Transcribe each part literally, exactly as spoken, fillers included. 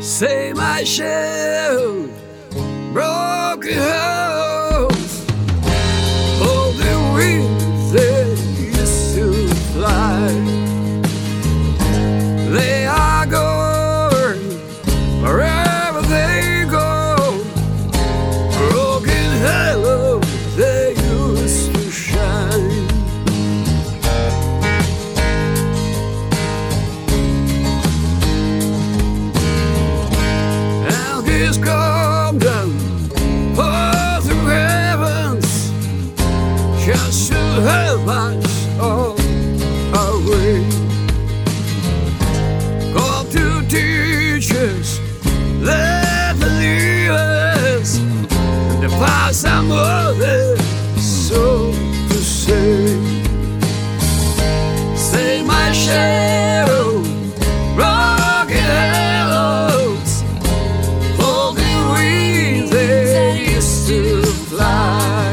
Say my shell, broken house, all the wings they used to fly. They are gone wherever they go. Broken hello, they used to shine. Just come down for the heavens, just to help us all our way. Come to teach us, let believe us, and the past and more so to say. Say my shadow, broken halos, to fly.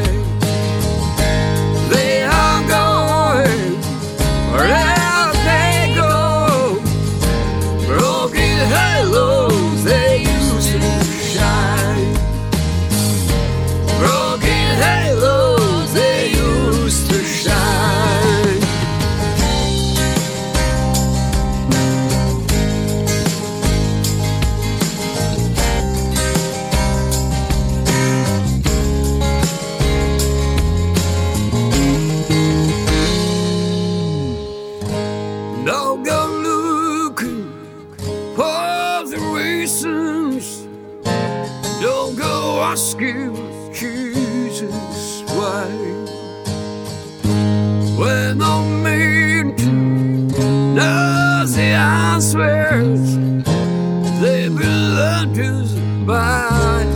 They are going wherever they go. Broken halos they used to shine. Broken halos they used to shine. Don't go looking for the reasons. Don't go asking Jesus why. When I'm meant to know the answers, they belong to by